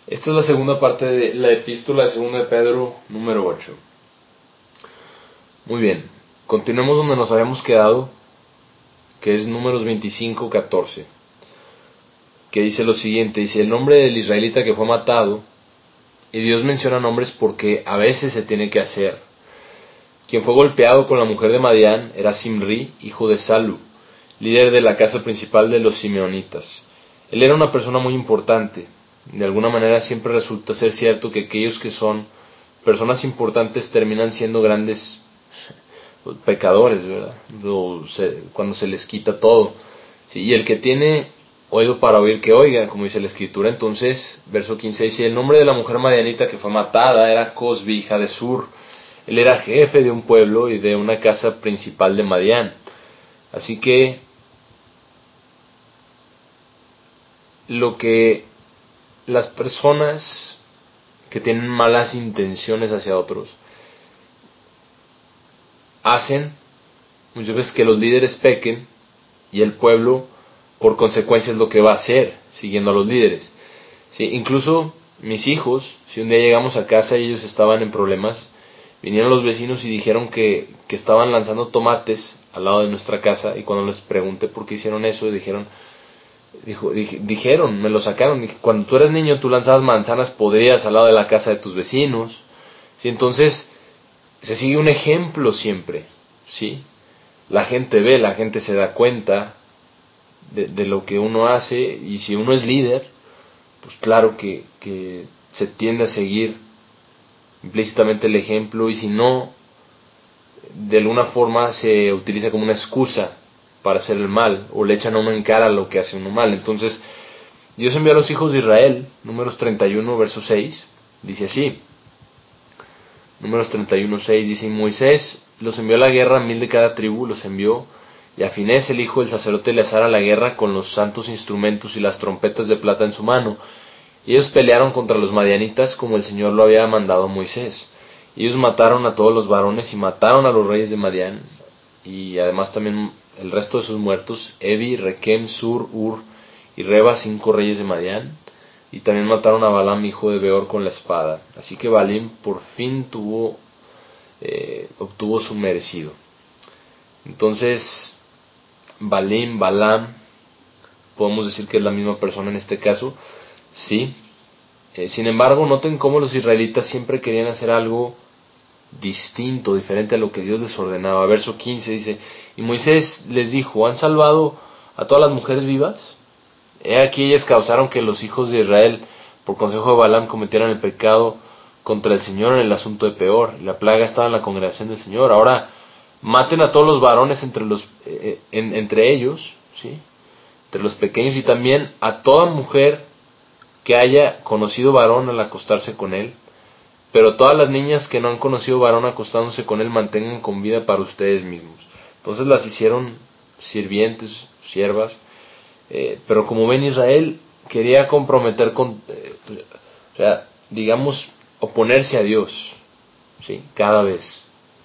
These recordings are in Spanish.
Esta es la segunda parte de la epístola de 2 de Pedro, número 8. Muy bien, continuemos donde nos habíamos quedado, que es Números 25:14, que dice lo siguiente, dice: el nombre del israelita que fue matado, y Dios menciona nombres porque a veces se tiene que hacer. Quien fue golpeado con la mujer de Madián era Simri, hijo de Salu, líder de la casa principal de los simeonitas. Él era una persona muy importante. De alguna manera siempre resulta ser cierto que aquellos que son personas importantes terminan siendo grandes pecadores, ¿verdad? Cuando se les quita todo. ¿Sí? Y el que tiene oído para oír, que oiga, como dice la Escritura. Entonces, verso 15 dice: el nombre de la mujer madianita que fue matada era Cosbi, hija de Sur. Él era jefe de un pueblo y de una casa principal de Madián. Así que lo que las personas que tienen malas intenciones hacia otros hacen muchas veces que los líderes pequen, y el pueblo por consecuencia es lo que va a hacer siguiendo a los líderes. ¿Sí? Incluso mis hijos, si un día llegamos a casa y ellos estaban en problemas, vinieron los vecinos y dijeron que estaban lanzando tomates al lado de nuestra casa, y cuando les pregunté por qué hicieron eso, dijeron, me lo sacaron, cuando tú eras niño tú lanzabas manzanas podridas al lado de la casa de tus vecinos. ¿Sí? Entonces se sigue un ejemplo siempre, ¿sí? La gente ve, la gente se da cuenta de lo que uno hace, y si uno es líder, pues claro que se tiende a seguir implícitamente el ejemplo, y si no, de alguna forma se utiliza como una excusa para hacer el mal, o le echan a uno en cara lo que hace uno mal. Entonces Dios envió a los hijos de Israel, Números 31, verso 6, dice así, Números 31, 6, dice: y Moisés los envió a la guerra, 1000 de cada tribu los envió, y a Finés, el hijo del sacerdote Eleazar, a la guerra con los santos instrumentos y las trompetas de plata en su mano. Y ellos pelearon contra los madianitas como el Señor lo había mandado a Moisés. Ellos mataron a todos los varones y mataron a los reyes de Madián, y además también el resto de sus muertos, Evi, Requem, Sur, Ur y Reba, 5 reyes de Madián. Y también mataron a Balaam, hijo de Beor, con la espada. Así que Balaam por fin obtuvo su merecido. Entonces, Balaam, podemos decir que es la misma persona en este caso, sí. Sin embargo, noten cómo los israelitas siempre querían hacer algo distinto, diferente a lo que Dios les ordenaba. Verso 15 dice: y Moisés les dijo: ¿han salvado a todas las mujeres vivas? He aquí ellas causaron que los hijos de Israel, por consejo de Balaam, cometieran el pecado contra el Señor en el asunto de Peor. La plaga estaba en la congregación del Señor. Ahora maten a todos los varones entre ellos, ¿sí? Entre los pequeños, y también a toda mujer que haya conocido varón al acostarse con él. Pero todas las niñas que no han conocido varón acostándose con él, mantengan con vida para ustedes mismos. Entonces las hicieron sirvientes, siervas. Pero como ven, Israel quería comprometer digamos, oponerse a Dios, ¿sí? Cada vez.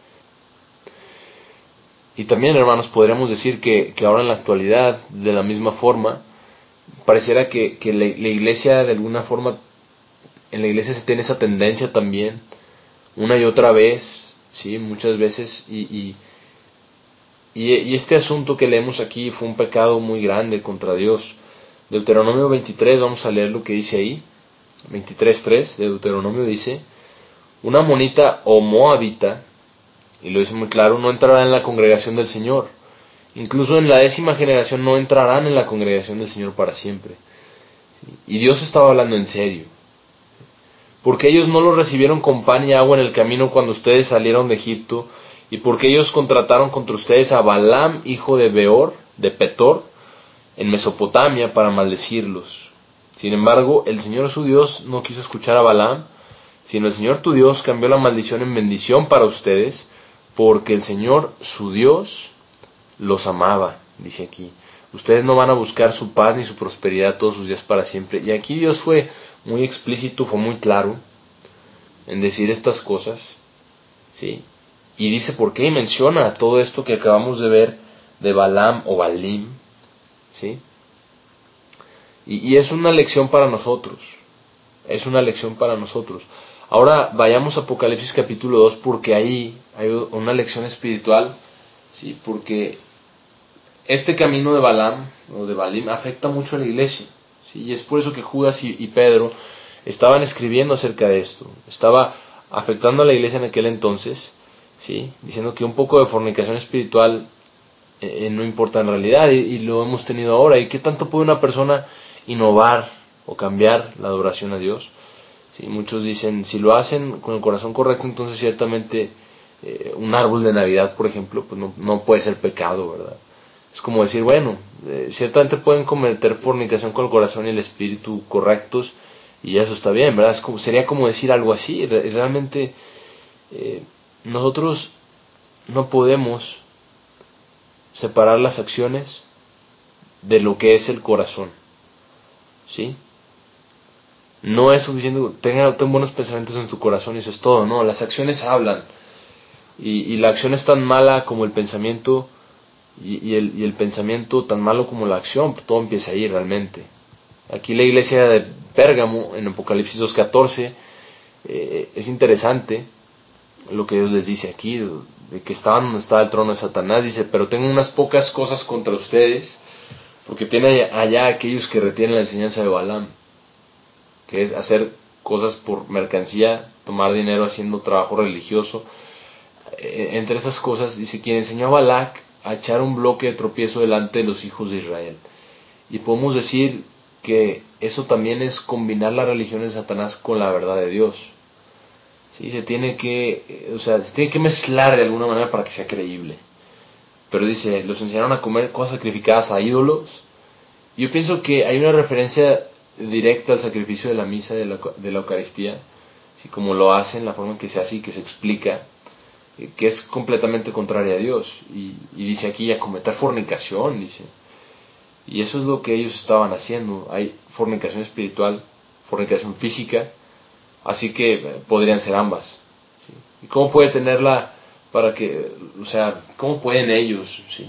Y también, hermanos, podríamos decir que ahora en la actualidad, de la misma forma, pareciera que la iglesia, de alguna forma, en la iglesia se tiene esa tendencia también, una y otra vez, ¿sí? Muchas veces, y este asunto que leemos aquí fue un pecado muy grande contra Dios. Deuteronomio 23, vamos a leer lo que dice ahí. 23:3 de Deuteronomio dice: una amonita o moabita, y lo dice muy claro, no entrará en la congregación del Señor. Incluso en la 10ª generación no entrarán en la congregación del Señor para siempre. Y Dios estaba hablando en serio, porque ellos no los recibieron con pan y agua en el camino cuando ustedes salieron de Egipto, y porque ellos contrataron contra ustedes a Balaam, hijo de Beor, de Petor, en Mesopotamia, para maldecirlos. Sin embargo, el Señor su Dios no quiso escuchar a Balaam, sino el Señor tu Dios cambió la maldición en bendición para ustedes, porque el Señor su Dios los amaba, dice aquí. Ustedes no van a buscar su paz ni su prosperidad todos sus días para siempre. Y aquí Dios fue muy explícito, fue muy claro en decir estas cosas, ¿sí? Y dice por qué, y menciona todo esto que acabamos de ver de Balaam o Balim, ¿sí? Y es una lección para nosotros. es una lección para nosotros. Ahora vayamos a Apocalipsis capítulo 2, porque ahí hay una lección espiritual, ¿sí? Porque este camino de Balaam o de Balaam afecta mucho a la iglesia, ¿sí? Y es por eso que Judas y Pedro estaban escribiendo acerca de esto. Estaba afectando a la iglesia en aquel entonces, ¿sí? Diciendo que un poco de fornicación espiritual no importa en realidad, y lo hemos tenido ahora. ¿Y qué tanto puede una persona innovar o cambiar la adoración a Dios? Sí, muchos dicen, si lo hacen con el corazón correcto, entonces ciertamente un árbol de Navidad, por ejemplo, pues no puede ser pecado, ¿verdad? Es como decir, bueno, ciertamente pueden cometer fornicación con el corazón y el espíritu correctos, y eso está bien, ¿verdad? Sería como decir algo así. Realmente nosotros no podemos separar las acciones de lo que es el corazón, ¿sí? No es suficiente, ten buenos pensamientos en tu corazón y eso es todo, no, las acciones hablan, y la acción es tan mala como el pensamiento, y el pensamiento tan malo como la acción, todo empieza ahí realmente. Aquí la iglesia de Pérgamo, en Apocalipsis 2:14, es interesante lo que Dios les dice aquí, de que estaban donde estaba el trono de Satanás. Dice, pero tengo unas pocas cosas contra ustedes, porque tiene allá aquellos que retienen la enseñanza de Balaam, que es hacer cosas por mercancía, tomar dinero haciendo trabajo religioso. Entre esas cosas, dice, quien enseñó a Balac a echar un bloque de tropiezo delante de los hijos de Israel. Y podemos decir que eso también es combinar la religión de Satanás con la verdad de Dios. Sí, se tiene que mezclar de alguna manera para que sea creíble. Pero dice, los enseñaron a comer cosas sacrificadas a ídolos. Yo pienso que hay una referencia directa al sacrificio de la misa de la Eucaristía, así como lo hacen, la forma en que se hace y que se explica, que es completamente contraria a Dios. Y dice aquí, a cometer fornicación, dice. Y eso es lo que ellos estaban haciendo. Hay fornicación espiritual, fornicación física, así que podrían ser ambas, ¿sí? ¿Y cómo puede tenerla para que, cómo pueden ellos, ¿sí?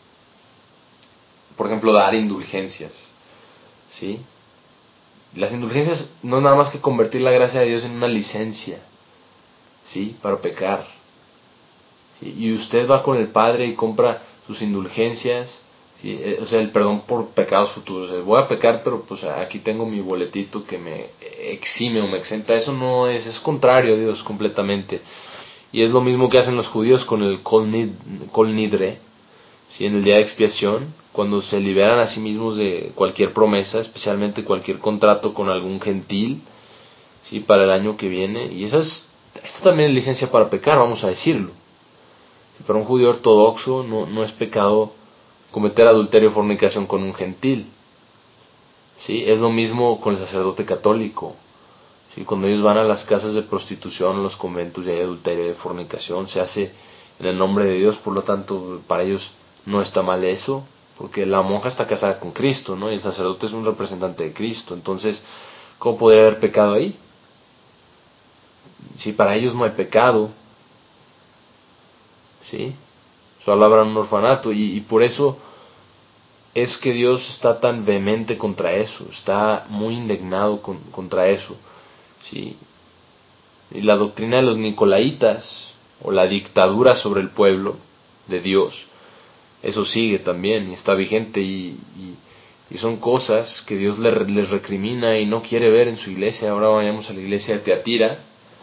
Por ejemplo, dar indulgencias, ¿sí? Las indulgencias no es nada más que convertir la gracia de Dios en una licencia, ¿sí? Para pecar, ¿sí? Y usted va con el Padre y compra sus indulgencias, ¿sí? El perdón por pecados futuros. Voy a pecar, pero pues aquí tengo mi boletito que me exime o me exenta. Eso no es contrario a Dios completamente. Y es lo mismo que hacen los judíos con el Kol Nidre, ¿sí? En el día de expiación, cuando se liberan a sí mismos de cualquier promesa, especialmente cualquier contrato con algún gentil, ¿sí? Para el año que viene. Y esta también es licencia para pecar, vamos a decirlo. Para un judío ortodoxo no es pecado cometer adulterio o fornicación con un gentil, ¿sí? Es lo mismo con el sacerdote católico, ¿sí? Cuando ellos van a las casas de prostitución, a los conventos, y hay adulterio y fornicación, se hace en el nombre de Dios. Por lo tanto, para ellos no está mal eso, porque la monja está casada con Cristo, ¿no? Y el sacerdote es un representante de Cristo. Entonces, ¿cómo podría haber pecado ahí? Si para ellos no hay pecado, ¿sí? Solo habrá un orfanato, y por eso es que Dios está tan vehemente contra eso, está muy indignado contra eso, ¿sí? Y la doctrina de los nicolaitas, o la dictadura sobre el pueblo de Dios, eso sigue también y está vigente, y son cosas que Dios les recrimina y no quiere ver en su iglesia. Ahora vayamos a la iglesia de Teatira,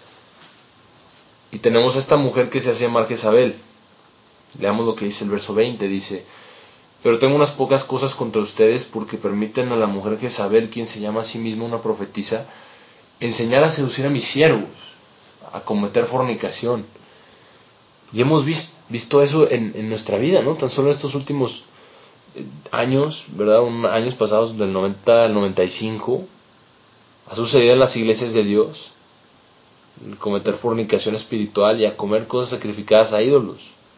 y tenemos a esta mujer que se hace llamar Jezabel. Leamos lo que dice el verso 20, dice, pero tengo unas pocas cosas contra ustedes, porque permiten a la mujer Jezabel, quien se llama a sí misma una profetisa, enseñar a seducir a mis siervos, a cometer fornicación. Y hemos visto eso en nuestra vida, ¿no? Tan solo en estos últimos años, ¿verdad? Años pasados, del 90 al 95, ha sucedido en las iglesias de Dios, cometer fornicación espiritual y a comer cosas sacrificadas a ídolos.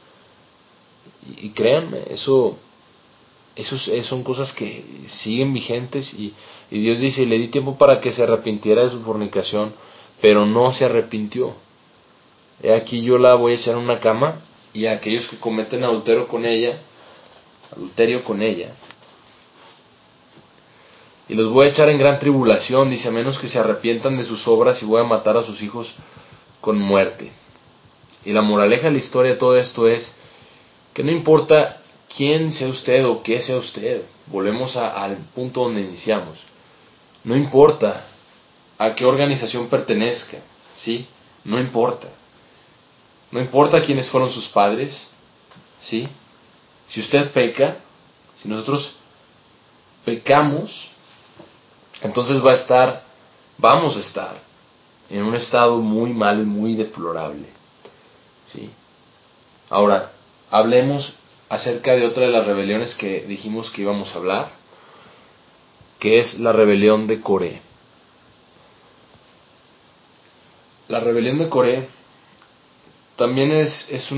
Y créanme, eso son cosas que siguen vigentes, y Dios dice, le di tiempo para que se arrepintiera de su fornicación, pero no se arrepintió. He aquí yo la voy a echar en una cama, y a aquellos que cometen adulterio con ella, y los voy a echar en gran tribulación, dice, a menos que se arrepientan de sus obras, y voy a matar a sus hijos con muerte. Y la moraleja de la historia de todo esto es que no importa quién sea usted o qué sea usted, volvemos al punto donde iniciamos. No importa a qué organización pertenezca, ¿sí? No importa. No importa quiénes fueron sus padres, ¿sí? Si usted peca, si nosotros pecamos, entonces vamos a estar en un estado muy malo y muy deplorable, ¿sí? Ahora, hablemos acerca de otra de las rebeliones que dijimos que íbamos a hablar, que es la rebelión de Coré. La rebelión de Coré también es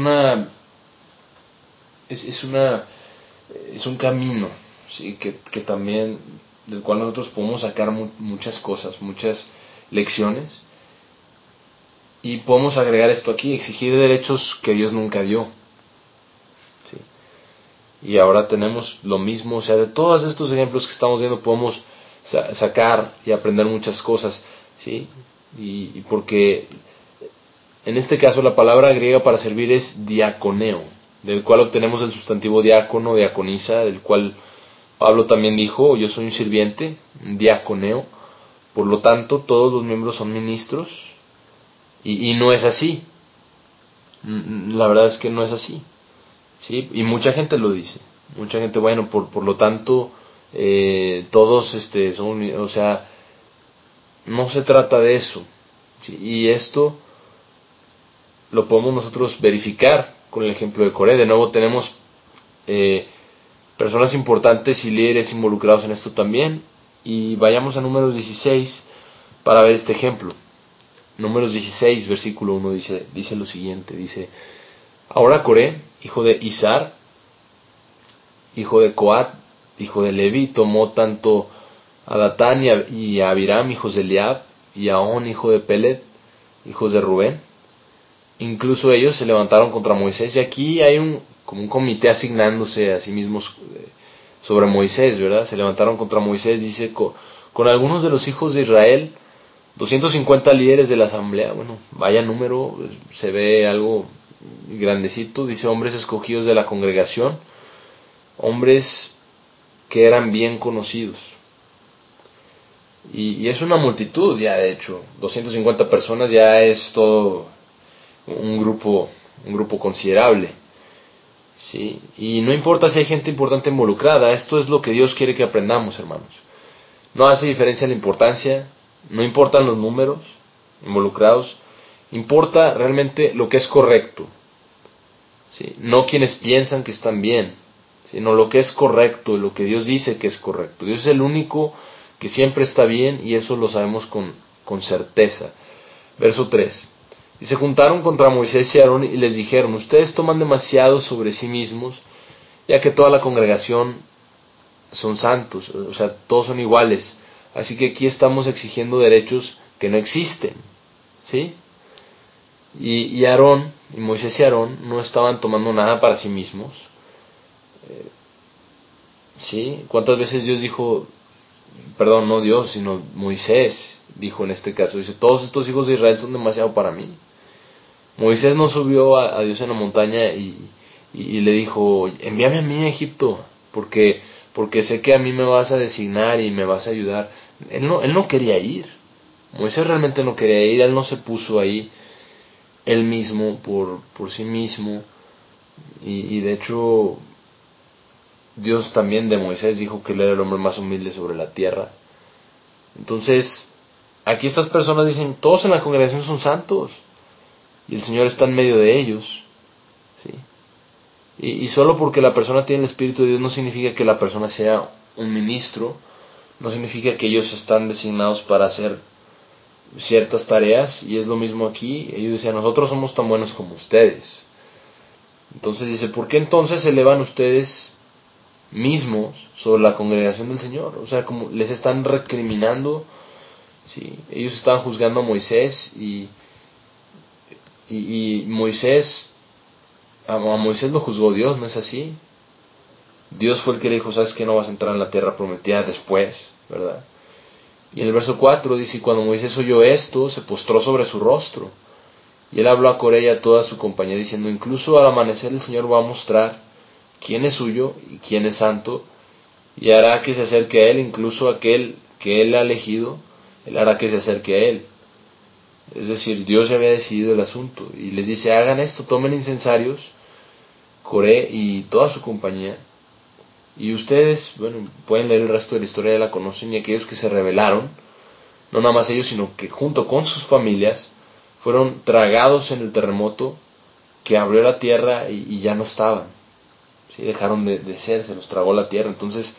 un camino, ¿sí? que también del cual nosotros podemos sacar muchas cosas, muchas lecciones, y podemos agregar esto aquí: exigir derechos que Dios nunca dio, ¿sí? Y ahora tenemos lo mismo, o sea, de todos estos ejemplos que estamos viendo podemos sacar y aprender muchas cosas, ¿sí? Y porque en este caso la palabra griega para servir es diaconeo, del cual obtenemos el sustantivo diácono, diaconisa, del cual Pablo también dijo, yo soy un sirviente, un diaconeo. Por lo tanto, todos los miembros son ministros, y no es así. La verdad es que no es así, ¿sí? Y mucha gente lo dice. Mucha gente, bueno, por lo tanto, todos son, o sea, no se trata de eso, ¿sí? Y esto lo podemos nosotros verificar con el ejemplo de Coré. De nuevo tenemos personas importantes y líderes involucrados en esto también. Y vayamos a Números 16 para ver este ejemplo. Números 16, versículo 1 dice lo siguiente, dice: ahora Coré, hijo de Izar, hijo de Coat, hijo de Levi, tomó tanto a Datán y a Abiram, hijos de Eliab, y a On, hijo de Pelet, hijos de Rubén. Incluso ellos se levantaron contra Moisés, y aquí hay como un comité asignándose a sí mismos sobre Moisés, ¿verdad? Se levantaron contra Moisés, dice, con algunos de los hijos de Israel, 250 líderes de la asamblea. Bueno, vaya número, se ve algo grandecito. Dice, hombres escogidos de la congregación, hombres que eran bien conocidos. Y es una multitud ya, de hecho, 250 personas ya es todo un grupo considerable, ¿sí? Y no importa si hay gente importante involucrada, esto es lo que Dios quiere que aprendamos, hermanos. No hace diferencia la importancia, no importan los números involucrados, importa realmente lo que es correcto, ¿sí? No quienes piensan que están bien, sino lo que es correcto, lo que Dios dice que es correcto. Dios es el único que siempre está bien, y eso lo sabemos con certeza. Verso 3. Y se juntaron contra Moisés y Aarón y les dijeron: ustedes toman demasiado sobre sí mismos, ya que toda la congregación son santos, o sea, todos son iguales. Así que aquí estamos exigiendo derechos que no existen, ¿sí? Y Aarón, y Moisés y Aarón no estaban tomando nada para sí mismos, ¿sí? ¿Cuántas veces Dios dijo, perdón, no Dios, sino Moisés dijo en este caso, dice, todos estos hijos de Israel son demasiado para mí? Moisés no subió a Dios en la montaña y le dijo, envíame a mí a Egipto, porque sé que a mí me vas a designar y me vas a ayudar. Él no quería ir. Moisés realmente no quería ir, él no se puso ahí él mismo por sí mismo. Y de hecho, Dios también de Moisés dijo que él era el hombre más humilde sobre la tierra. Entonces, aquí estas personas dicen, todos en la congregación son santos, y el Señor está en medio de ellos, ¿sí? Y solo porque la persona tiene el Espíritu de Dios no significa que la persona sea un ministro, no significa que ellos están designados para hacer ciertas tareas, y es lo mismo aquí. Ellos decían, nosotros somos tan buenos como ustedes. Entonces dice, ¿por qué entonces se elevan ustedes mismos sobre la congregación del Señor? O sea, como les están recriminando, ¿sí? Ellos estaban juzgando a Moisés, y Moisés, a Moisés lo juzgó Dios, ¿no es así? Dios fue el que le dijo, ¿sabes qué? No vas a entrar en la tierra prometida después. ¿verdad? Y en el verso 4 dice, cuando Moisés oyó esto, se postró sobre su rostro. Y él habló a Coré y a toda su compañía, diciendo, incluso al amanecer el Señor va a mostrar quién es suyo y quién es santo, y hará que se acerque a él, incluso aquel que él ha elegido, él hará que se acerque a él. Es decir, Dios ya había decidido el asunto, y les dice, hagan esto, tomen incensarios, Coré y toda su compañía, y ustedes, bueno, pueden leer el resto de la historia, ya la conocen, y aquellos que se rebelaron, no nada más ellos, sino que junto con sus familias, fueron tragados en el terremoto que abrió la tierra y ya no estaban, ¿sí? Dejaron de ser, se los tragó la tierra. Entonces,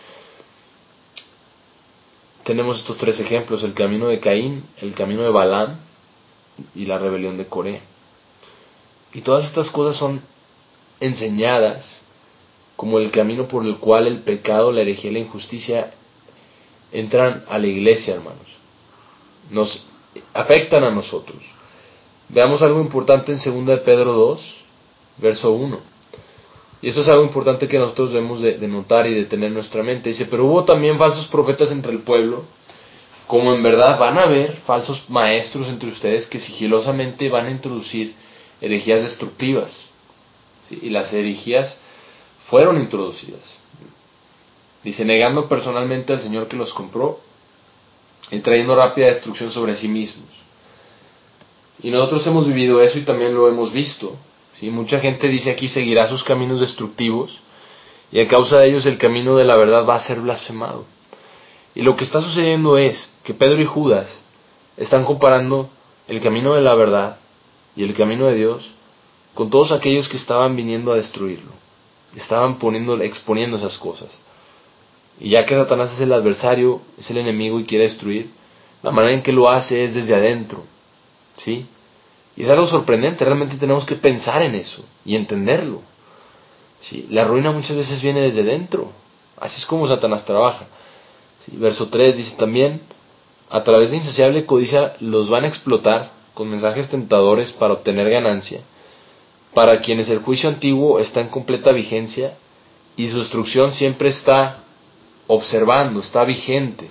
tenemos estos tres ejemplos, el camino de Caín, el camino de Balaam y la rebelión de Coré. Y todas estas cosas son enseñadas como el camino por el cual el pecado, la herejía y la injusticia entran a la iglesia, hermanos. Nos afectan a nosotros. Veamos algo importante en 2 de Pedro 2, verso 1. Y eso es algo importante que nosotros debemos de notar y de tener en nuestra mente. Dice, pero hubo también falsos profetas entre el pueblo, como en verdad van a haber falsos maestros entre ustedes que sigilosamente van a introducir herejías destructivas. ¿Sí? Y las herejías fueron introducidas. Dice, negando personalmente al Señor que los compró y trayendo rápida destrucción sobre sí mismos. Y nosotros hemos vivido eso y también lo hemos visto. ¿Sí? Mucha gente dice aquí seguirá sus caminos destructivos y a causa de ellos el camino de la verdad va a ser blasfemado. Y lo que está sucediendo es que Pedro y Judas están comparando el camino de la verdad y el camino de Dios con todos aquellos que estaban viniendo a destruirlo. Estaban exponiendo esas cosas. Y ya que Satanás es el adversario, es el enemigo y quiere destruir, la manera en que lo hace es desde adentro. ¿Sí? Y es algo sorprendente, realmente tenemos que pensar en eso y entenderlo. ¿Sí? La ruina muchas veces viene desde dentro. Así es como Satanás trabaja. ¿Sí? Verso 3 dice también, a través de insaciable codicia los van a explotar con mensajes tentadores para obtener ganancia, para quienes el juicio antiguo está en completa vigencia y su destrucción siempre está observando, está vigente.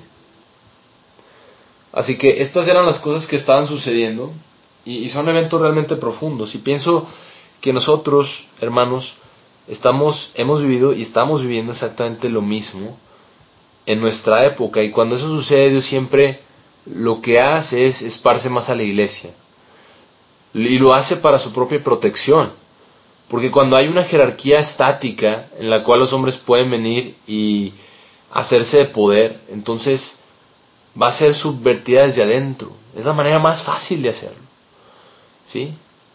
Así que estas eran las cosas que estaban sucediendo y son eventos realmente profundos. Y pienso que nosotros, hermanos, hemos vivido y estamos viviendo exactamente lo mismo en nuestra época. Y cuando eso sucede, Dios siempre lo que hace es esparce más a la iglesia. Y lo hace para su propia protección. Porque cuando hay una jerarquía estática en la cual los hombres pueden venir y hacerse de poder, entonces va a ser subvertida desde adentro. Es la manera más fácil de hacerlo. ¿Sí?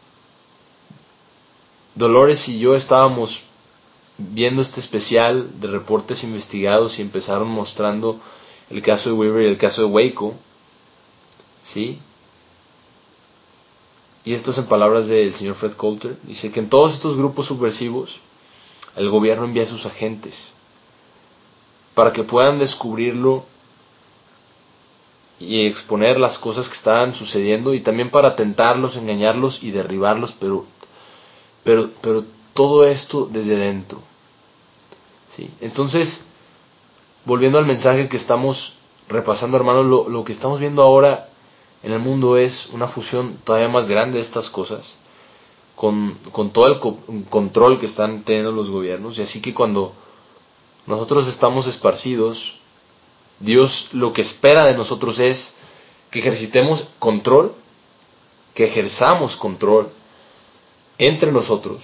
Dolores y yo estábamos viendo este especial de reportes investigados y empezaron mostrando el caso de Weaver y el caso de Waco. ¿Sí? Y esto es en palabras del señor Fred Coulter. Dice que en todos estos grupos subversivos el gobierno envía a sus agentes para que puedan descubrirlo y exponer las cosas que estaban sucediendo y también para tentarlos, engañarlos y derribarlos, pero todo esto desde dentro. ¿Sí? Entonces, volviendo al mensaje que estamos repasando, hermanos, lo que estamos viendo ahora en el mundo es una fusión todavía más grande de estas cosas, con todo el control que están teniendo los gobiernos. Y así que cuando nosotros estamos esparcidos, Dios lo que espera de nosotros es que ejercitemos control, que ejerzamos control entre nosotros,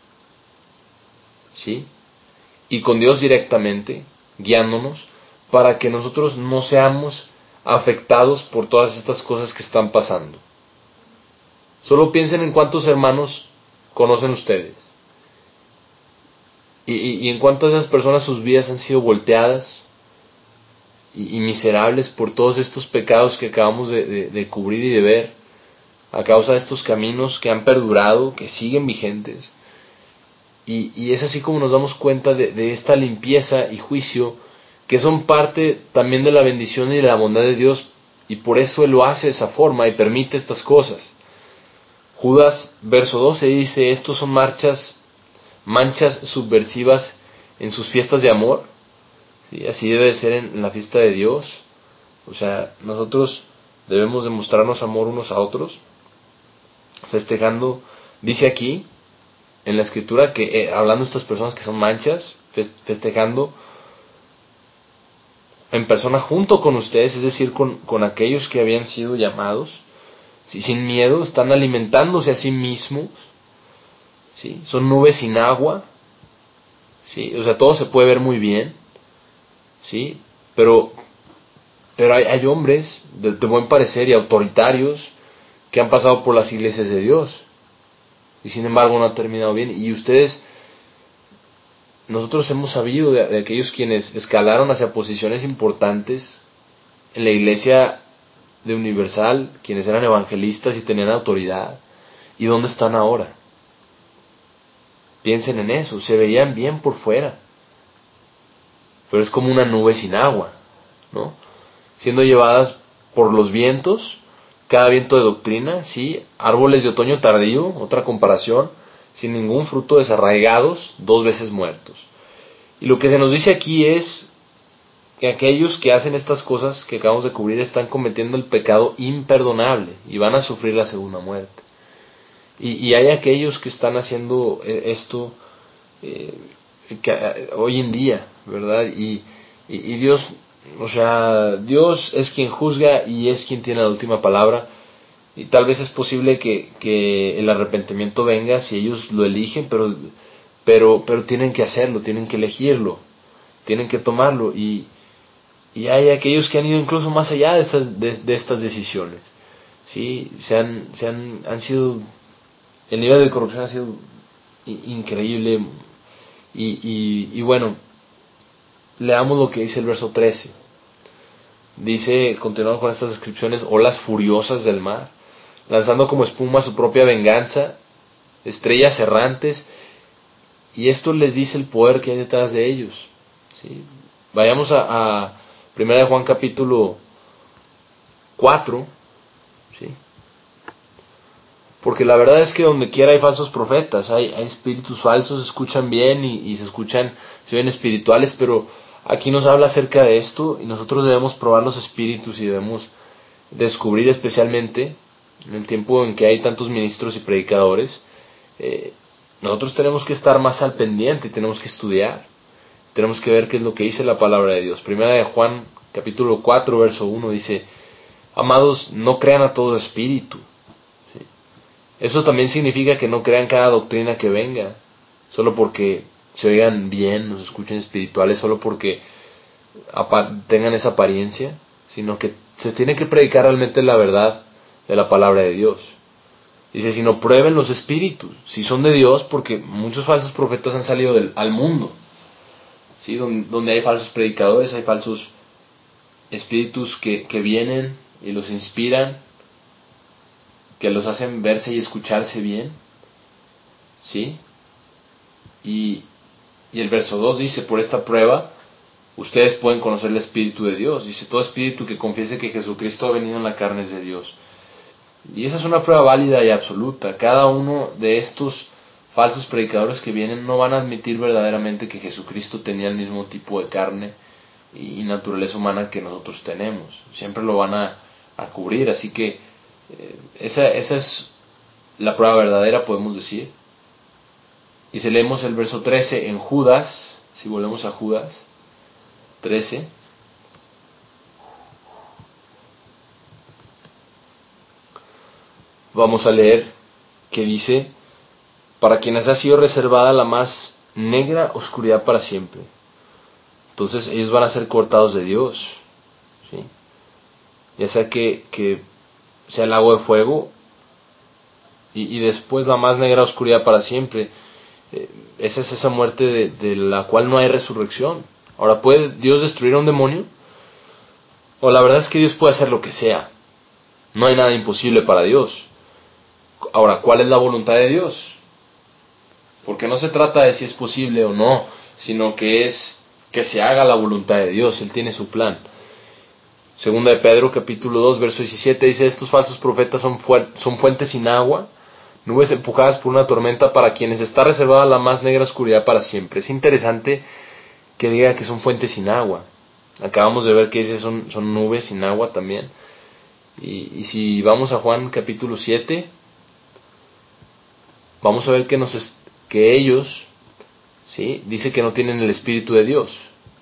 ¿sí? Y con Dios directamente, guiándonos, para que nosotros no seamos afectados por todas estas cosas que están pasando. Solo piensen en cuántos hermanos conocen ustedes. Y en cuántas de esas personas sus vidas han sido volteadas y miserables por todos estos pecados que acabamos de cubrir y de ver, a causa de estos caminos que han perdurado, que siguen vigentes. Y es así como nos damos cuenta de esta limpieza y juicio, que son parte también de la bendición y de la bondad de Dios, y por eso Él lo hace de esa forma y permite estas cosas. Judas, verso 12, dice, estos son manchas subversivas en sus fiestas de amor. ¿Sí? Así debe de ser en la fiesta de Dios. O sea, nosotros debemos demostrarnos amor unos a otros, festejando, dice aquí en la escritura que hablando de estas personas que son manchas, festejando en persona junto con ustedes, es decir, con aquellos que habían sido llamados, ¿sí? Sin miedo, están alimentándose a sí mismos, ¿sí? Son nubes sin agua, ¿sí? O sea, todo se puede ver muy bien, ¿sí? Pero hay hombres de buen parecer y autoritarios que han pasado por las iglesias de Dios y sin embargo no ha terminado bien. Y ustedes, nosotros hemos sabido de aquellos quienes escalaron hacia posiciones importantes en la iglesia de Universal, quienes eran evangelistas y tenían autoridad. ¿Y dónde están ahora? Piensen en eso, se veían bien por fuera, pero es como una nube sin agua, ¿no? Siendo llevadas por los vientos, cada viento de doctrina, ¿sí? Árboles de otoño tardío, otra comparación, sin ningún fruto, desarraigados, 2 veces muertos. Y lo que se nos dice aquí es que aquellos que hacen estas cosas que acabamos de cubrir están cometiendo el pecado imperdonable y van a sufrir la segunda muerte. Y hay aquellos que están haciendo esto hoy en día, ¿verdad? Y Dios, o sea, Dios es quien juzga y es quien tiene la última palabra. Y tal vez es posible que el arrepentimiento venga si ellos lo eligen, pero tienen que hacerlo, tienen que elegirlo, tienen que tomarlo. Y hay aquellos que han ido incluso más allá de estas decisiones, ¿sí? Han sido, el nivel de corrupción ha sido increíble. Y bueno, leamos lo que dice el verso 13. Dice, continuando con estas descripciones: olas furiosas del mar, lanzando como espuma su propia venganza, estrellas errantes, y esto les dice el poder que hay detrás de ellos, ¿sí? Vayamos a 1 de Juan capítulo 4, ¿sí? Porque la verdad es que donde quiera hay falsos profetas, hay espíritus falsos, se escuchan bien y se ven espirituales, pero aquí nos habla acerca de esto y nosotros debemos probar los espíritus y debemos descubrir, especialmente en el tiempo en que hay tantos ministros y predicadores, nosotros tenemos que estar más al pendiente y tenemos que estudiar, tenemos que ver qué es lo que dice la palabra de Dios. Primera de Juan capítulo 4 verso 1 dice: amados, no crean a todo espíritu. Eso también significa que no crean cada doctrina que venga, solo porque se oigan bien, nos escuchen espirituales, solo porque tengan esa apariencia, sino que se tiene que predicar realmente la verdad de la palabra de Dios. Dice, sino prueben los espíritus, si son de Dios, porque muchos falsos profetas han salido al mundo, ¿sí? Donde hay falsos predicadores, hay falsos espíritus que vienen y los inspiran, que los hacen verse y escucharse bien, ¿sí? Y el verso 2 dice, por esta prueba ustedes pueden conocer el Espíritu de Dios. Dice, todo espíritu que confiese que Jesucristo ha venido en la carne es de Dios. Y esa es una prueba válida y absoluta. Cada uno de estos falsos predicadores que vienen no van a admitir verdaderamente que Jesucristo tenía el mismo tipo de carne y naturaleza humana que nosotros tenemos. Siempre lo van a cubrir. Así que esa es la prueba verdadera, podemos decir. Y si leemos el verso 13 en Judas, si volvemos a Judas 13, vamos a leer que dice, para quienes ha sido reservada la más negra oscuridad para siempre. Entonces ellos van a ser cortados de Dios, ¿sí? Ya sea que sea el lago de fuego y después la más negra oscuridad para siempre. Esa es esa muerte de la cual no hay resurrección. Ahora, ¿puede Dios destruir a un demonio? O la verdad es que Dios puede hacer lo que sea. No hay nada imposible para Dios. Ahora, ¿cuál es la voluntad de Dios? Porque no se trata de si es posible o no, sino que es que se haga la voluntad de Dios. Él tiene su plan. Segunda de Pedro, capítulo 2, verso 17, dice, estos falsos profetas son fuentes sin agua, nubes empujadas por una tormenta, para quienes está reservada la más negra oscuridad para siempre. Es interesante que diga que son fuentes sin agua. Acabamos de ver que dice son nubes sin agua también. Y si vamos a Juan capítulo 7, vamos a ver que ellos, ¿sí?, dice que no tienen el Espíritu de Dios,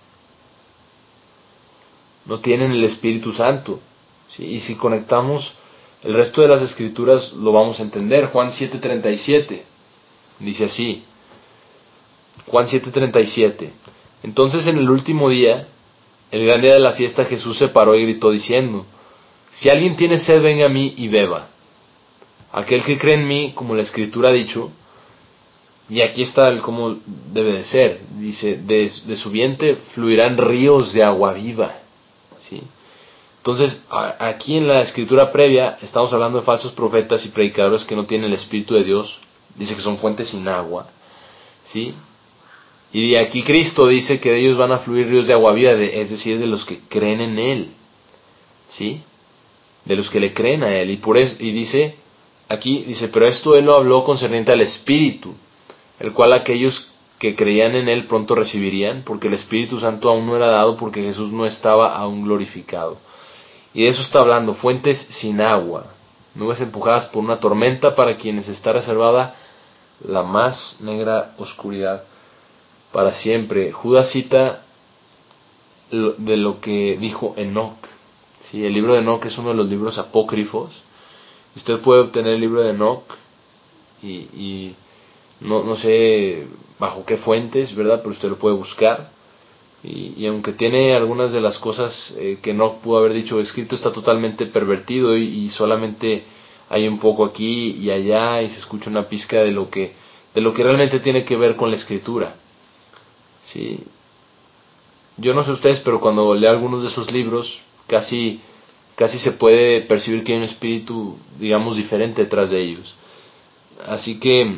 no tienen el Espíritu Santo, ¿sí? Y si conectamos el resto de las Escrituras lo vamos a entender. Juan 7:37 dice así, Juan 7:37: entonces en el último día, el gran día de la fiesta, Jesús se paró y gritó diciendo: si alguien tiene sed, venga a mí y beba. Aquel que cree en mí, como la Escritura ha dicho, y aquí está el cómo debe de ser, dice, de su vientre fluirán ríos de agua viva, ¿sí? Entonces, aquí en la Escritura previa, estamos hablando de falsos profetas y predicadores que no tienen el Espíritu de Dios, dice que son fuentes sin agua, ¿sí? Y aquí Cristo dice que de ellos van a fluir ríos de agua viva, es decir, de los que creen en Él, ¿sí?, de los que le creen a Él. Y por eso, y dice, aquí dice, pero esto Él lo habló concerniente al Espíritu, el cual aquellos que creían en Él pronto recibirían, porque el Espíritu Santo aún no era dado, porque Jesús no estaba aún glorificado. Y de eso está hablando, fuentes sin agua, nubes empujadas por una tormenta, para quienes está reservada la más negra oscuridad para siempre. Judas cita de lo que dijo Enoc. Sí, el libro de Enoc es uno de los libros apócrifos. Usted puede obtener el libro de Enoc y no sé bajo qué fuentes, ¿verdad? Pero usted lo puede buscar. Y aunque tiene algunas de las cosas que Enoc pudo haber dicho o escrito, está totalmente pervertido y solamente hay un poco aquí y allá y se escucha una pizca de lo que realmente tiene que ver con la Escritura. Sí. Yo no sé ustedes, pero cuando leo algunos de esos libros, casi se puede percibir que hay un espíritu, digamos, diferente detrás de ellos. Así que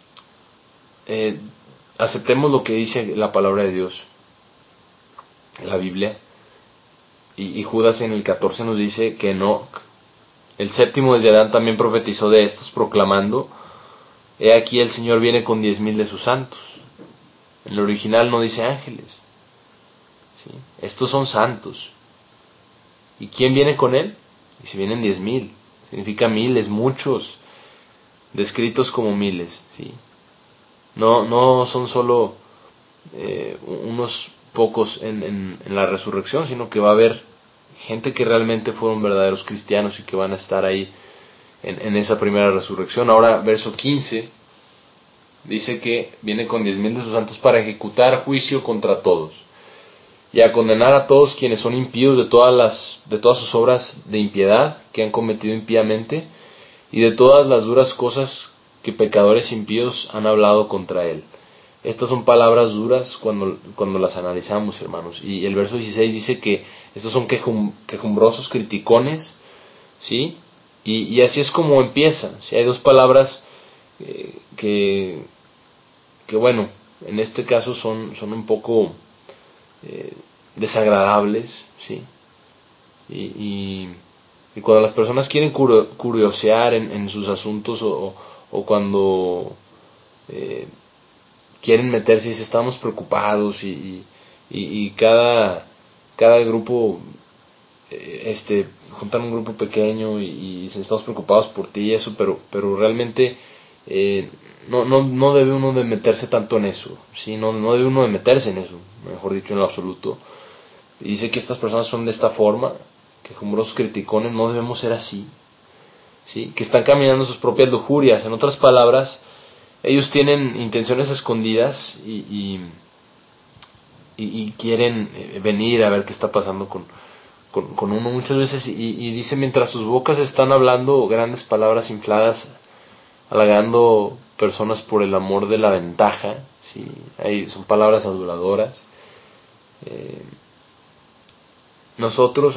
aceptemos lo que dice la palabra de Dios, la Biblia. Y Judas en el 14 nos dice que Enoc, el séptimo desde Adán, también profetizó de estos, proclamando: he aquí el Señor viene con 10,000 de sus santos. En el original no dice ángeles, ¿sí? Estos son santos. ¿Y quién viene con él? Y si vienen 10,000, significa miles, muchos, descritos como miles, ¿sí? No son solo unos pocos en la resurrección, sino que va a haber gente que realmente fueron verdaderos cristianos y que van a estar ahí en esa primera resurrección. Ahora, verso 15, dice que viene con 10,000 de sus santos para ejecutar juicio contra todos y a condenar a todos quienes son impíos de todas sus obras de impiedad que han cometido impíamente, y de todas las duras cosas que pecadores impíos han hablado contra él. Estas son palabras duras cuando las analizamos, hermanos. Y el verso 16 dice que estos son quejumbrosos criticones, ¿sí? Y así es como empieza. ¿Sí? Hay dos palabras que bueno, en este caso son un poco desagradables, ¿sí? Y cuando las personas quieren curiosear en sus asuntos o cuando quieren meterse y si estamos preocupados y cada grupo juntan un grupo pequeño y estamos preocupados por ti y eso, pero realmente no debe uno de meterse tanto en eso, ¿sí? No debe uno de meterse en eso, mejor dicho, en lo absoluto. Dice que estas personas son de esta forma, quejumbrosos criticones, no debemos ser así, ¿sí? Que están caminando sus propias lujurias. En otras palabras, ellos tienen intenciones escondidas y quieren venir a ver qué está pasando con uno muchas veces, y dice, mientras sus bocas están hablando grandes palabras infladas, halagando personas por el amor de la ventaja, ¿sí? Son palabras aduladoras. Nosotros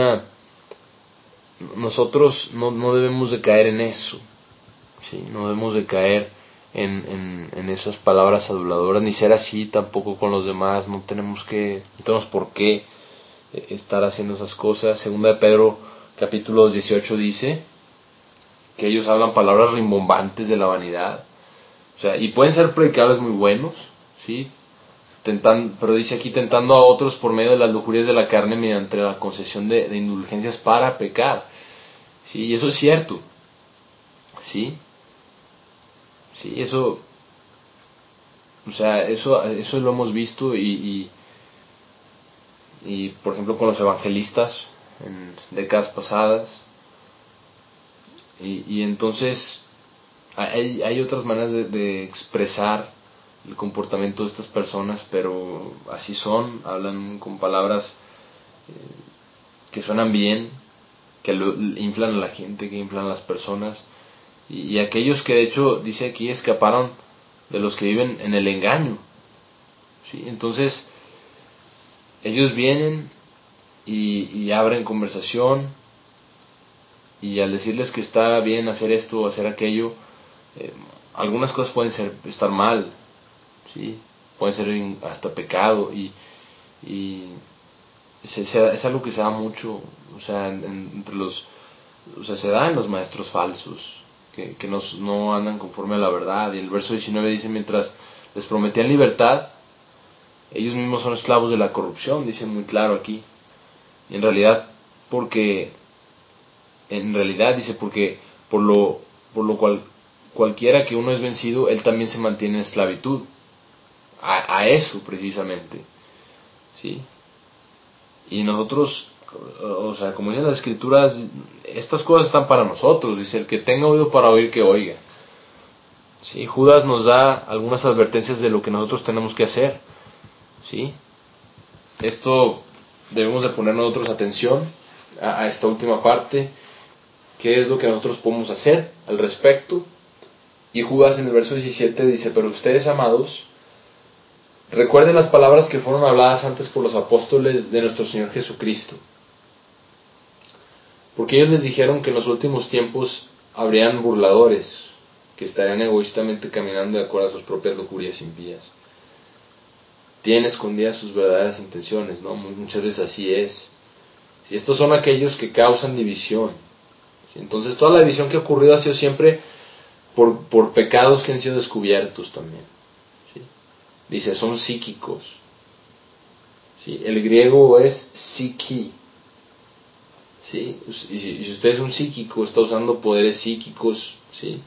no debemos de caer en eso, ¿sí? No debemos de caer en esas palabras aduladoras, ni ser así tampoco con los demás. No tenemos por qué estar haciendo esas cosas. Segunda de Pedro capítulo 18 dice que ellos hablan palabras rimbombantes de la vanidad. O sea, y pueden ser predicadores muy buenos, ¿sí? pero dice aquí tentando a otros por medio de las lujurias de la carne mediante la concesión de indulgencias para pecar. Sí, y eso es cierto. Sí, sí, eso, o sea, eso lo hemos visto y por ejemplo con los evangelistas en décadas pasadas. Y entonces hay otras maneras de expresar el comportamiento de estas personas, pero así son, hablan con palabras que suenan bien, que inflan a la gente, que inflan a las personas, y aquellos que de hecho dice aquí escaparon de los que viven en el engaño, ¿sí? Entonces ellos vienen y abren conversación, y al decirles que está bien hacer esto o hacer aquello, algunas cosas pueden estar mal, ¿sí? Pueden ser hasta pecado, y es algo que se da mucho, o sea, entre los, o sea, se da en los maestros falsos, que no andan conforme a la verdad. Y el verso 19 dice, mientras les prometían libertad, ellos mismos son esclavos de la corrupción, dice muy claro aquí. Y en realidad dice, porque por lo cual cualquiera que uno es vencido, él también se mantiene en esclavitud, a eso precisamente, ¿sí? Y nosotros, o sea, como dicen las escrituras, estas cosas están para nosotros. Dice, el que tenga oído para oír, que oiga. ¿Sí? Judas nos da algunas advertencias de lo que nosotros tenemos que hacer. ¿Sí? Esto debemos de poner nosotros atención a esta última parte. ¿Qué es lo que nosotros podemos hacer al respecto? Y Judas en el verso 17 dice, pero ustedes, amados, recuerden las palabras que fueron habladas antes por los apóstoles de nuestro Señor Jesucristo. Porque ellos les dijeron que en los últimos tiempos habrían burladores, que estarían egoístamente caminando de acuerdo a sus propias lujurias impías. Tienen escondidas sus verdaderas intenciones, ¿no? Muchas veces así es. Si estos son aquellos que causan división. ¿Sí? Entonces toda la división que ha ocurrido ha sido siempre por pecados que han sido descubiertos también. ¿Sí? Dice, son psíquicos. ¿Sí? El griego es psiqui. ¿Sí? Y si usted es un psíquico, está usando poderes psíquicos, ¿sí?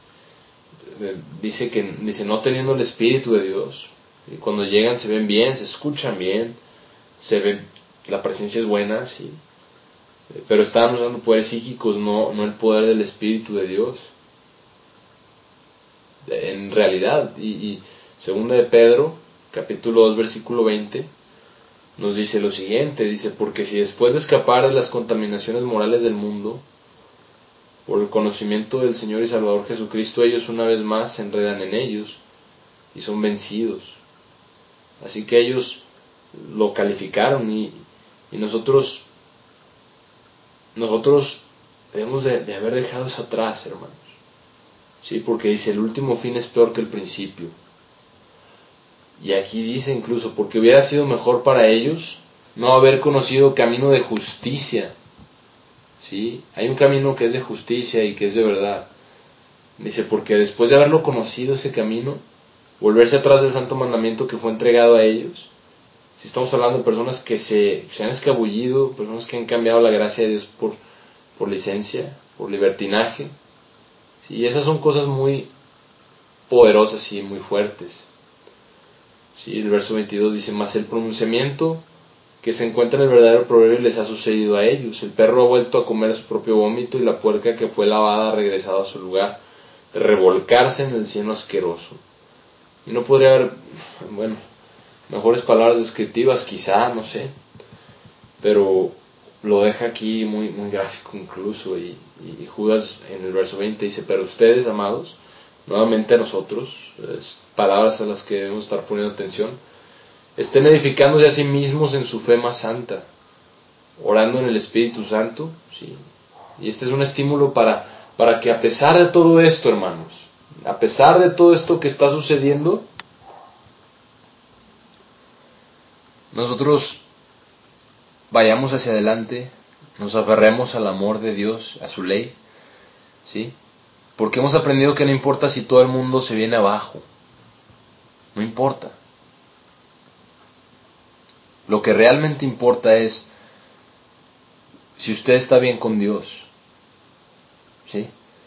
Dice no teniendo el Espíritu de Dios. Y cuando llegan se ven bien, se escuchan bien, la presencia es buena, ¿sí? Pero están usando poderes psíquicos, no el poder del Espíritu de Dios. En realidad, y segunda de Pedro, capítulo 2, versículo 20, nos dice lo siguiente, dice, porque si después de escapar de las contaminaciones morales del mundo, por el conocimiento del Señor y Salvador Jesucristo, ellos una vez más se enredan en ellos y son vencidos. Así que ellos lo calificaron y nosotros debemos de haber dejado eso atrás, hermanos. Sí, porque dice, el último fin es peor que el principio. Y aquí dice incluso, porque hubiera sido mejor para ellos no haber conocido camino de justicia. ¿Sí? Hay un camino que es de justicia y que es de verdad. Dice, porque después de haberlo conocido ese camino, volverse atrás del santo mandamiento que fue entregado a ellos. Si estamos hablando de personas que se han escabullido, personas que han cambiado la gracia de Dios por licencia, por libertinaje. ¿Sí? Y esas son cosas muy poderosas y muy fuertes. ¿Sí? El verso 22 dice, mas el pronunciamiento que se encuentra en el verdadero proverbio les ha sucedido a ellos. El perro ha vuelto a comer su propio vómito y la puerca que fue lavada ha regresado a su lugar, de revolcarse en el cieno asqueroso. Y no podría haber, bueno, mejores palabras descriptivas, quizá, no sé, pero lo deja aquí muy, muy gráfico incluso. Y Judas en el verso 20 dice, pero ustedes, amados, nuevamente a nosotros, palabras a las que debemos estar poniendo atención, estén edificándose a sí mismos en su fe más santa, orando en el Espíritu Santo, ¿sí? Y este es un estímulo para que a pesar de todo esto, hermanos, a pesar de todo esto que está sucediendo, nosotros vayamos hacia adelante, nos aferremos al amor de Dios, a su ley, ¿sí? Porque hemos aprendido que no importa si todo el mundo se viene abajo, no importa. Lo que realmente importa es si usted está bien con Dios, ¿sí?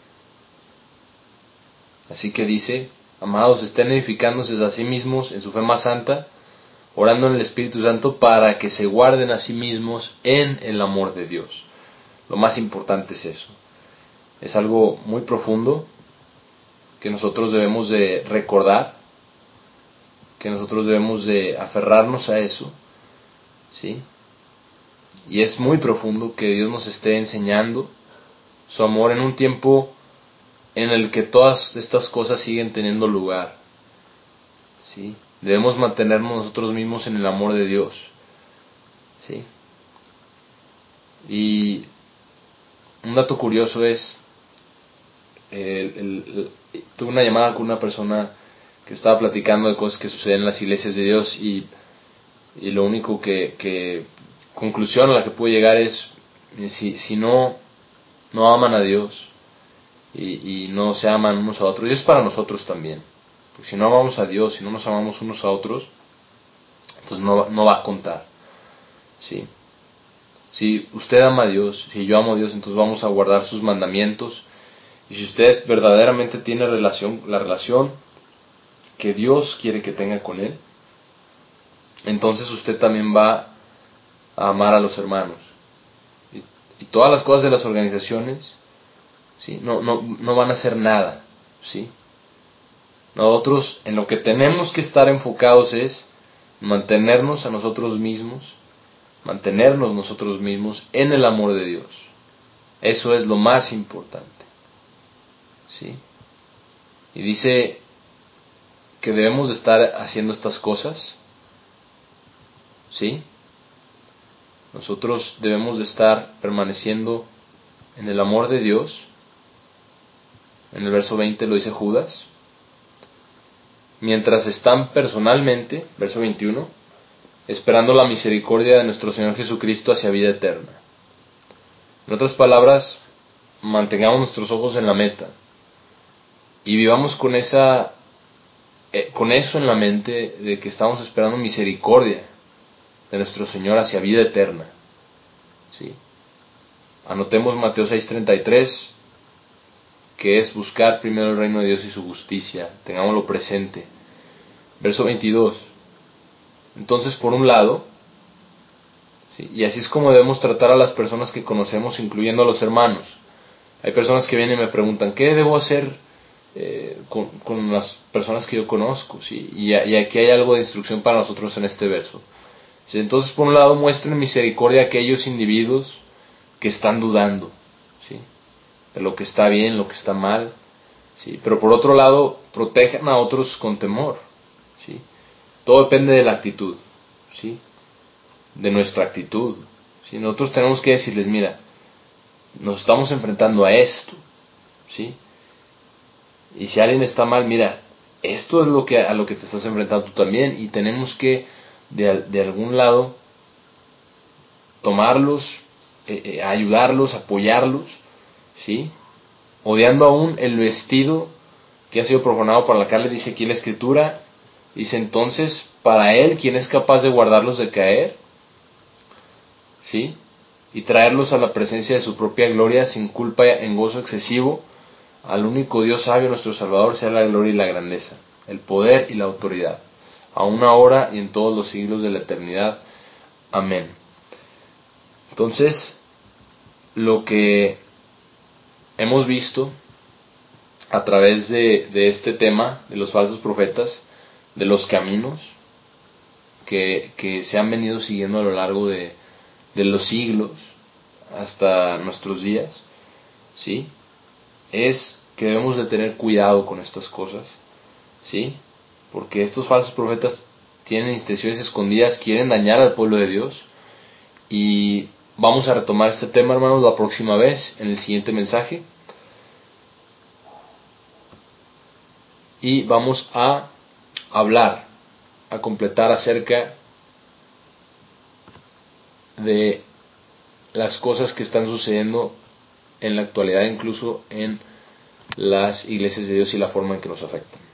Así que dice, amados, estén edificándose a sí mismos en su fe más santa, orando en el Espíritu Santo para que se guarden a sí mismos en el amor de Dios. Lo más importante es eso. Es algo muy profundo que nosotros debemos de recordar, que nosotros debemos de aferrarnos a eso, ¿sí? Y es muy profundo que Dios nos esté enseñando su amor en un tiempo en el que todas estas cosas siguen teniendo lugar, ¿sí? Debemos mantenernos nosotros mismos en el amor de Dios, ¿sí? Y un dato curioso es, tuve una llamada con una persona que estaba platicando de cosas que suceden en las iglesias de Dios y lo único conclusión a la que pude llegar es, si no aman a Dios y no se aman unos a otros, y es para nosotros también, porque si no amamos a Dios, si no nos amamos unos a otros, entonces no va a contar, ¿sí? Si usted ama a Dios, si yo amo a Dios, entonces vamos a guardar sus mandamientos. Y si usted verdaderamente tiene la relación que Dios quiere que tenga con Él, entonces usted también va a amar a los hermanos. Y todas las cosas de las organizaciones, ¿sí? No van a hacer nada, ¿sí? Nosotros en lo que tenemos que estar enfocados es mantenernos nosotros mismos en el amor de Dios. Eso es lo más importante, ¿sí? Y dice que debemos de estar haciendo estas cosas, ¿sí? Nosotros debemos de estar permaneciendo en el amor de Dios. En el verso 20 lo dice Judas. Mientras están personalmente, verso 21, esperando la misericordia de nuestro Señor Jesucristo hacia vida eterna. En otras palabras, mantengamos nuestros ojos en la meta y vivamos con eso en la mente, de que estamos esperando misericordia de nuestro Señor hacia vida eterna, ¿sí? Anotemos Mateo 6:33, que es buscar primero el reino de Dios y su justicia. Tengámoslo presente. Verso 22. Entonces, por un lado, ¿sí? Y así es como debemos tratar a las personas que conocemos, incluyendo a los hermanos. Hay personas que vienen y me preguntan, ¿qué debo hacer con las personas que yo conozco? ¿Sí? Y aquí hay algo de instrucción para nosotros en este verso. ¿Sí? Entonces, por un lado, muestren misericordia a aquellos individuos que están dudando, ¿sí? De lo que está bien, lo que está mal, ¿sí? Pero por otro lado, protejan a otros con temor, ¿sí? Todo depende de la actitud, ¿sí? De nuestra actitud, ¿sí? Nosotros tenemos que decirles, mira, nos estamos enfrentando a esto, ¿sí? Y si alguien está mal, mira, esto es a lo que te estás enfrentando tú también, y tenemos que de algún lado tomarlos, ayudarlos, apoyarlos, ¿sí? Odiando aún el vestido que ha sido profanado para la carne, dice aquí la Escritura, dice entonces, para Él, ¿quién es capaz de guardarlos de caer? ¿Sí? Y traerlos a la presencia de su propia gloria sin culpa, en gozo excesivo. Al único Dios sabio, nuestro Salvador, sea la gloria y la grandeza, el poder y la autoridad, aún ahora y en todos los siglos de la eternidad. Amén. Entonces, lo que hemos visto a través de este tema de los falsos profetas, de los caminos que se han venido siguiendo a lo largo de los siglos hasta nuestros días, ¿sí? Es que debemos de tener cuidado con estas cosas, ¿sí? Porque estos falsos profetas tienen intenciones escondidas, quieren dañar al pueblo de Dios. Y vamos a retomar este tema, hermanos, la próxima vez, en el siguiente mensaje. Y vamos a hablar, a completar acerca de las cosas que están sucediendo en la actualidad, incluso en las iglesias de Dios y la forma en que nos afectan.